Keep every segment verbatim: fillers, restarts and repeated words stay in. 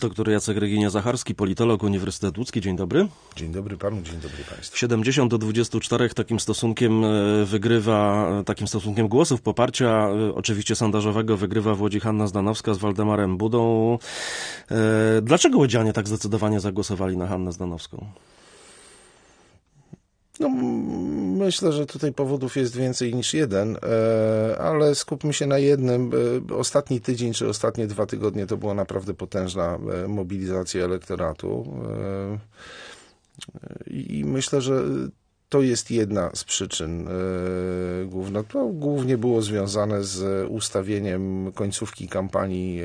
Doktor Jacek Ryginia-Zacharski, politolog, Uniwersytet Łódzki. Dzień dobry. Dzień dobry panu, dzień dobry państwu. siedemdziesiąt do dwudziestu czterech takim stosunkiem wygrywa, takim stosunkiem głosów poparcia, oczywiście sondażowego, wygrywa w Łodzi Hanna Zdanowska z Waldemarem Budą. Dlaczego łodzianie tak zdecydowanie zagłosowali na Hannę Zdanowską? No, myślę, że tutaj powodów jest więcej niż jeden, ale skupmy się na jednym. Ostatni tydzień czy ostatnie dwa tygodnie to była naprawdę potężna mobilizacja elektoratu i myślę, że to jest jedna z przyczyn główna. To głównie było związane z ustawieniem końcówki kampanii,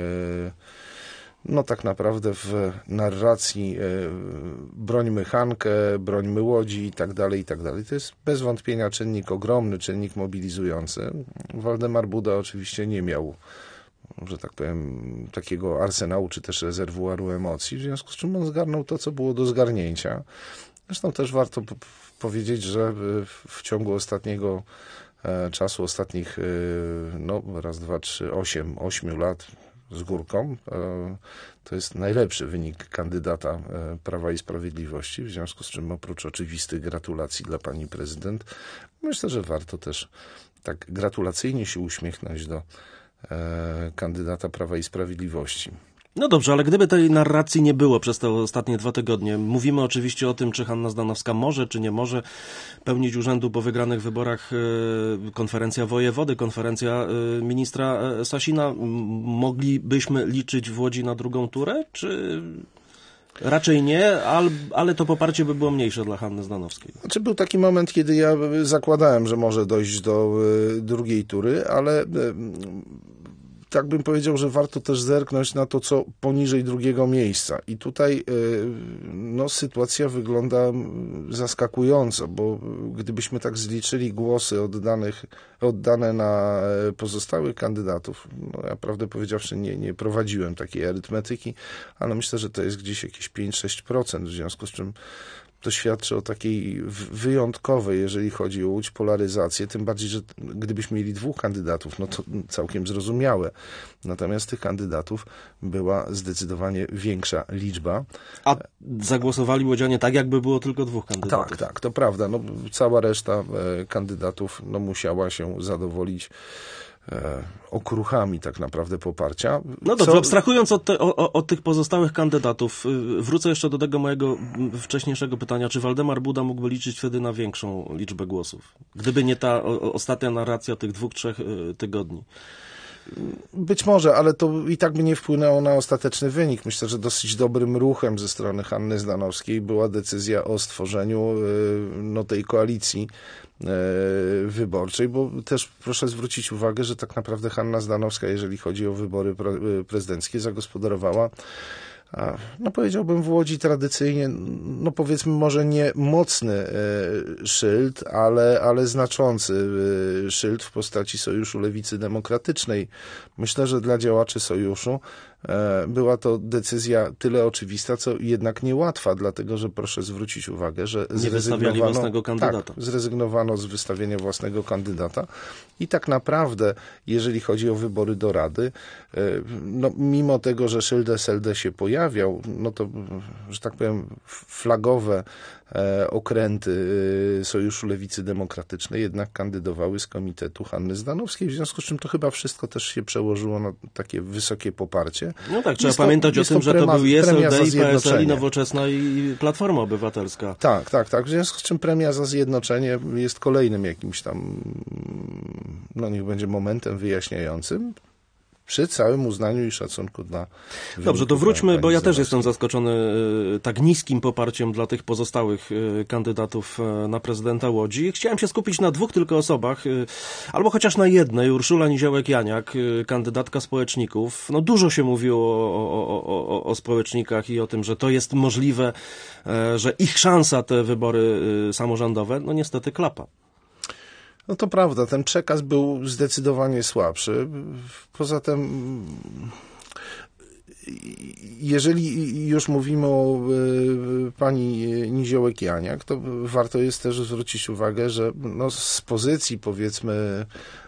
no tak naprawdę w narracji brońmy Hankę, brońmy Łodzi i tak dalej, i tak dalej. To jest bez wątpienia czynnik ogromny, czynnik mobilizujący. Waldemar Buda oczywiście nie miał, że tak powiem, takiego arsenału czy też rezerwuaru emocji, w związku z czym on zgarnął to, co było do zgarnięcia. Zresztą też warto powiedzieć, że w ciągu ostatniego czasu, ostatnich no raz, dwa, trzy, osiem, ośmiu lat z górką, to jest najlepszy wynik kandydata Prawa i Sprawiedliwości, w związku z czym oprócz oczywistych gratulacji dla pani prezydent, myślę, że warto też tak gratulacyjnie się uśmiechnąć do kandydata Prawa i Sprawiedliwości. No dobrze, ale gdyby tej narracji nie było przez te ostatnie dwa tygodnie, mówimy oczywiście o tym, czy Hanna Zdanowska może, czy nie może pełnić urzędu po wygranych wyborach, konferencja wojewody, konferencja ministra Sasina. Moglibyśmy liczyć w Łodzi na drugą turę, czy raczej nie, ale to poparcie by było mniejsze dla Hanny Zdanowskiej? Znaczy, był taki moment, kiedy ja zakładałem, że może dojść do drugiej tury, ale tak bym powiedział, że warto też zerknąć na to, co poniżej drugiego miejsca. I tutaj no, sytuacja wygląda zaskakująco, bo gdybyśmy tak zliczyli głosy oddanych, oddane na pozostałych kandydatów, no, ja prawdę powiedziawszy nie, nie prowadziłem takiej arytmetyki, ale myślę, że to jest gdzieś jakieś pięć do sześciu procent, w związku z czym to świadczy o takiej wyjątkowej, jeżeli chodzi o Łódź, polaryzację, tym bardziej, że gdybyśmy mieli dwóch kandydatów, no to całkiem zrozumiałe. Natomiast tych kandydatów była zdecydowanie większa liczba. A zagłosowali łodzianie tak, jakby było tylko dwóch kandydatów? Tak, tak, to prawda. No, cała reszta kandydatów no, musiała się zadowolić okruchami tak naprawdę poparcia. No dobrze, Co... abstrahując od, te, o, od tych pozostałych kandydatów, wrócę jeszcze do tego mojego wcześniejszego pytania, czy Waldemar Buda mógłby liczyć wtedy na większą liczbę głosów? Gdyby nie ta o, ostatnia narracja tych dwóch, trzech tygodni. Być może, ale to i tak by nie wpłynęło na ostateczny wynik. Myślę, że dosyć dobrym ruchem ze strony Hanny Zdanowskiej była decyzja o stworzeniu no, tej koalicji wyborczej, bo też proszę zwrócić uwagę, że tak naprawdę Hanna Zdanowska, jeżeli chodzi o wybory prezydenckie, zagospodarowała, no powiedziałbym w Łodzi tradycyjnie, no powiedzmy może nie mocny szyld, ale, ale znaczący szyld w postaci Sojuszu Lewicy Demokratycznej. Myślę, że dla działaczy Sojuszu była to decyzja tyle oczywista, co jednak niełatwa, dlatego że proszę zwrócić uwagę, że nie wystawiali własnego kandydata. Tak, zrezygnowano z wystawienia własnego kandydata i tak naprawdę, jeżeli chodzi o wybory do Rady, no mimo tego, że szyld S L D się pojawiał, no to, że tak powiem, flagowe okręty Sojuszu Lewicy Demokratycznej jednak kandydowały z komitetu Hanny Zdanowskiej, w związku z czym to chyba wszystko też się przełożyło na takie wysokie poparcie. No tak, trzeba to, pamiętać o tym, że prema, to był I S L D, i P S L, i Nowoczesna, i Platforma Obywatelska. Tak, tak, tak. W związku z czym premia za zjednoczenie jest kolejnym jakimś tam, no niech będzie momentem wyjaśniającym. Przy całym uznaniu i szacunku dla... Dobrze, to wróćmy, bo ja też jestem zaskoczony tak niskim poparciem dla tych pozostałych kandydatów na prezydenta Łodzi. Chciałem się skupić na dwóch tylko osobach, albo chociaż na jednej. Urszula Niziołek-Janiak, kandydatka społeczników. No dużo się mówiło o, o, o, o społecznikach i o tym, że to jest możliwe, że ich szansa te wybory samorządowe, no niestety klapa. No to prawda, ten przekaz był zdecydowanie słabszy. Poza tym, jeżeli już mówimy o pani Niziołek-Janiak, to warto jest też zwrócić uwagę, że no z pozycji, powiedzmy,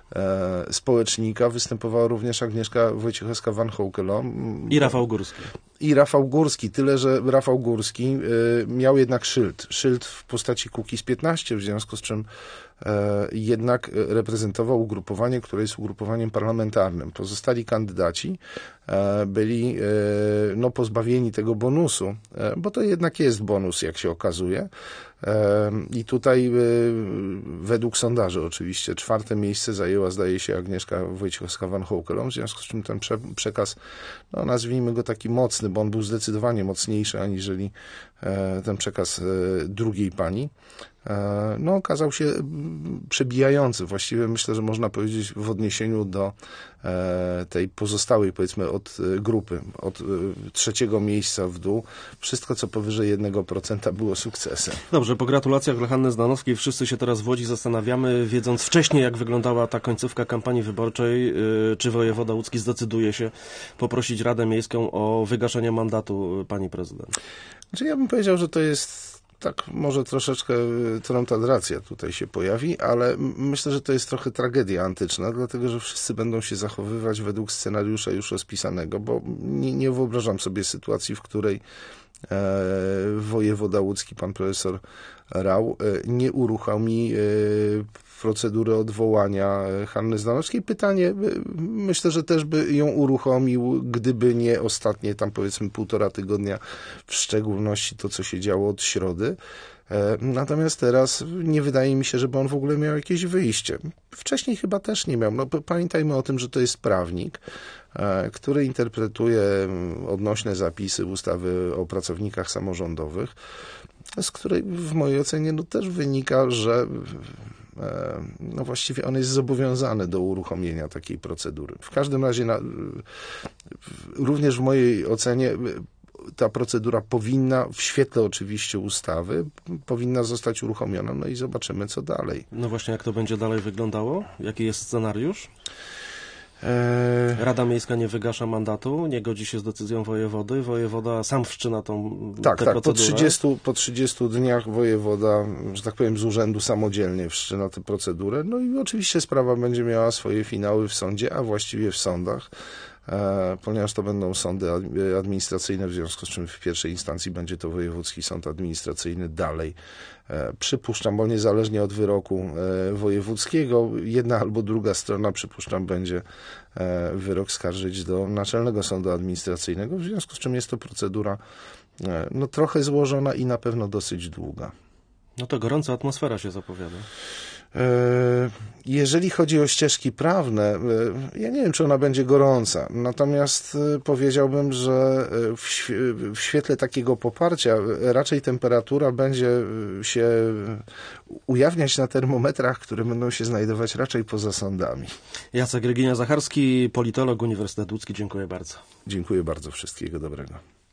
społecznika występowała również Agnieszka Wojciechowska-Van Hoekelo. I Rafał Górski. I Rafał Górski, tyle że Rafał Górski y, miał jednak szyld. Szyld w postaci Kukiz piętnaście, w związku z czym y, jednak reprezentował ugrupowanie, które jest ugrupowaniem parlamentarnym. Pozostali kandydaci y, byli y, no, pozbawieni tego bonusu, y, bo to jednak jest bonus, jak się okazuje. I tutaj według sondaży oczywiście czwarte miejsce zajęła, zdaje się, Agnieszka Wojciechowska-Van Hoekelo, w związku z czym ten prze, przekaz, no nazwijmy go taki mocny, bo on był zdecydowanie mocniejszy aniżeli ten przekaz drugiej pani, no okazał się przebijający. Właściwie myślę, że można powiedzieć w odniesieniu do tej pozostałej, powiedzmy, od grupy, od trzeciego miejsca w dół, wszystko co powyżej jednego procenta było sukcesem. Dobrze, po gratulacjach dla Hanny Zdanowskiej wszyscy się teraz w Łodzi zastanawiamy, wiedząc wcześniej, jak wyglądała ta końcówka kampanii wyborczej, czy wojewoda łódzki zdecyduje się poprosić Radę Miejską o wygaszenie mandatu pani prezydent? Znaczy, ja bym powiedział, że to jest tak, może troszeczkę tromtadracja tutaj się pojawi, ale myślę, że to jest trochę tragedia antyczna, dlatego że wszyscy będą się zachowywać według scenariusza już rozpisanego, bo nie, nie wyobrażam sobie sytuacji, w której e, wojewoda łódzki, pan profesor Rau, e, nie uruchomi e, procedury odwołania Hanny Zdanowskiej. Pytanie, myślę, że też by ją uruchomił, gdyby nie ostatnie tam powiedzmy półtora tygodnia, w szczególności to, co się działo od środy. Natomiast teraz nie wydaje mi się, żeby on w ogóle miał jakieś wyjście. Wcześniej chyba też nie miał. No, pamiętajmy o tym, że to jest prawnik, który interpretuje odnośne zapisy ustawy o pracownikach samorządowych, z której w mojej ocenie no, też wynika, że no właściwie on jest zobowiązany do uruchomienia takiej procedury. W każdym razie na, również w mojej ocenie ta procedura powinna, w świetle oczywiście ustawy, powinna zostać uruchomiona, no i zobaczymy, co dalej. No właśnie, jak to będzie dalej wyglądało? Jaki jest scenariusz? Rada Miejska nie wygasza mandatu, nie godzi się z decyzją wojewody, wojewoda sam wszczyna tą tak, tę tak, procedurę. po trzydziestu, po trzydziestu dniach wojewoda, że tak powiem, z urzędu samodzielnie wszczyna tę procedurę, no i oczywiście sprawa będzie miała swoje finały w sądzie, a właściwie w sądach, ponieważ to będą sądy administracyjne, w związku z czym w pierwszej instancji będzie to wojewódzki sąd administracyjny dalej. Przypuszczam, bo niezależnie od wyroku wojewódzkiego, jedna albo druga strona, przypuszczam, będzie wyrok skarżyć do Naczelnego Sądu Administracyjnego, w związku z czym jest to procedura no, trochę złożona i na pewno dosyć długa. No to gorąca atmosfera się zapowiada. Jeżeli chodzi o ścieżki prawne, ja nie wiem, czy ona będzie gorąca, natomiast powiedziałbym, że w świetle takiego poparcia raczej temperatura będzie się ujawniać na termometrach, które będą się znajdować raczej poza sądami. Jacek Ryginia-Zacharski, politolog, Uniwersytet Łódzki. Dziękuję bardzo. Dziękuję bardzo. Wszystkiego dobrego.